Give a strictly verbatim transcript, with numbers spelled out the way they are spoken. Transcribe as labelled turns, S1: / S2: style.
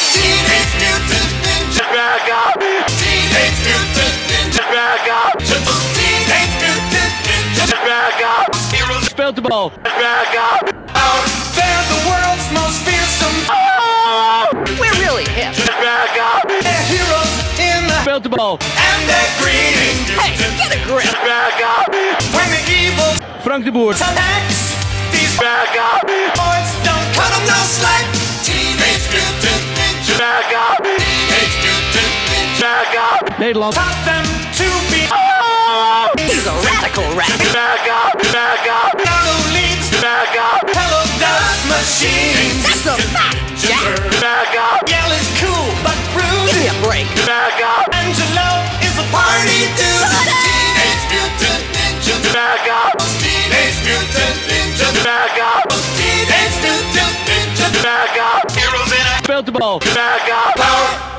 S1: Teenage Mutant Ninja Dragon. Teenage Mutant Ninja Dragon. Teenage Mutant Ninja Dragon. Heroes
S2: Speelt de bal.
S1: Dragon. They're the world's most fearsome.
S3: We're really hip.
S1: Dragon. They're heroes in the
S2: Speelt de bal.
S1: and they're green.
S3: Hey, get a grip.
S1: Dragon. When the evil
S2: Frank de Boer.
S1: attacks, these Dragon boys don't cut 'em no slack. Teenage Mutant Ninja Dragon. Teenage Mutant Ninja Dragon.
S2: Nederland.
S1: Taught them to be
S3: He's a radical rat.
S1: Dragon. Dragon. Narrow leads Dragon. Hello Dust Machine.
S3: That's a fact, Jack.
S1: Dragon. Yell is cool but rude.
S3: Give me a break.
S1: Dragon. Angelo is a party dude.
S3: Buddy!
S1: Teenage Mutant Ninja Dragon. Teenage Mutant Ninja Dragon. Teenage Mutant Ninja Dragon. Heroes in a
S2: Speelt de bal.
S1: Dragon. Power